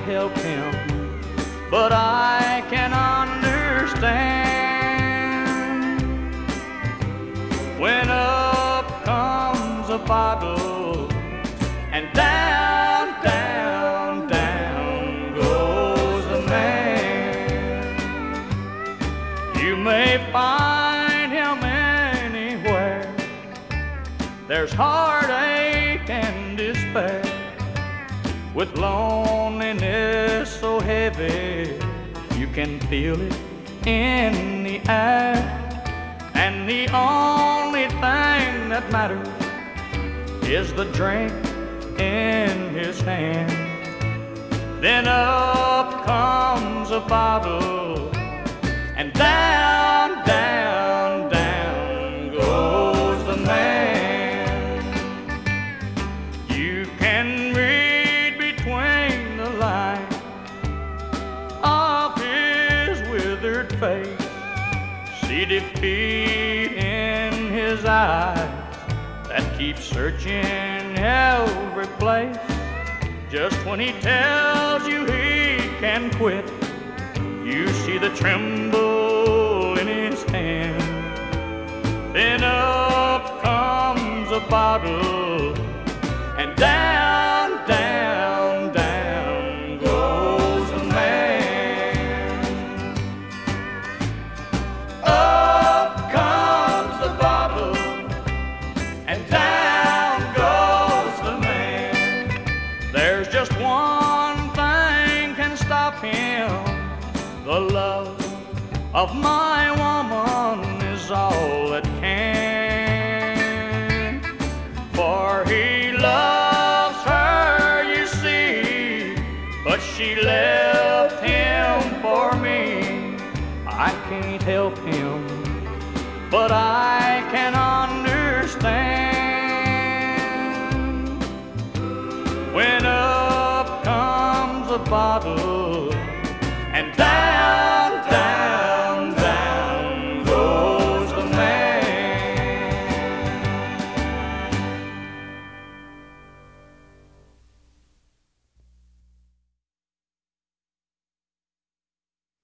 help him, but I can understand when up comes a bottle and down, down, down goes the man. You may find him anywhere. There's heartache and despair, with loneliness so heavy you can feel it in the air. And the only thing that matters is the drink in his hand. Then up comes a bottle and down, down, down goes the man. You can read between the lines of his withered face, see defeat in his eyes that keep searching every place. Just when he tells you he can quit, you see the tremble in his hand. Then up comes a bottle and down, down, down goes the man. Up comes the bottle and down goes the man. There's just one thing can stop him. The love of my woman is all that can. For he loves her, you see, but she left him for me. I can't help him, but I